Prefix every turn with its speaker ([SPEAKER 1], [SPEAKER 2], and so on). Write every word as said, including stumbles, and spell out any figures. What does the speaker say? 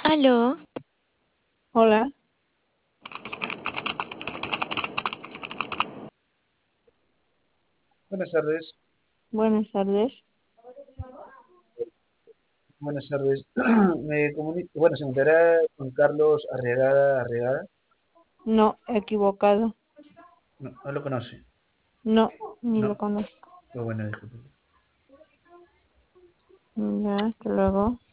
[SPEAKER 1] Aló,
[SPEAKER 2] Hola,
[SPEAKER 3] Buenas tardes,
[SPEAKER 2] buenas tardes.
[SPEAKER 3] buenas tardes. Me comunico, bueno, se encontrará con Carlos Arregada, Arregada.
[SPEAKER 2] No, equivocado.
[SPEAKER 3] No, no lo conoce.
[SPEAKER 2] No, ni lo
[SPEAKER 3] No,
[SPEAKER 2] conozco.
[SPEAKER 3] pues bueno, disculpe.
[SPEAKER 2] Ya, hasta luego.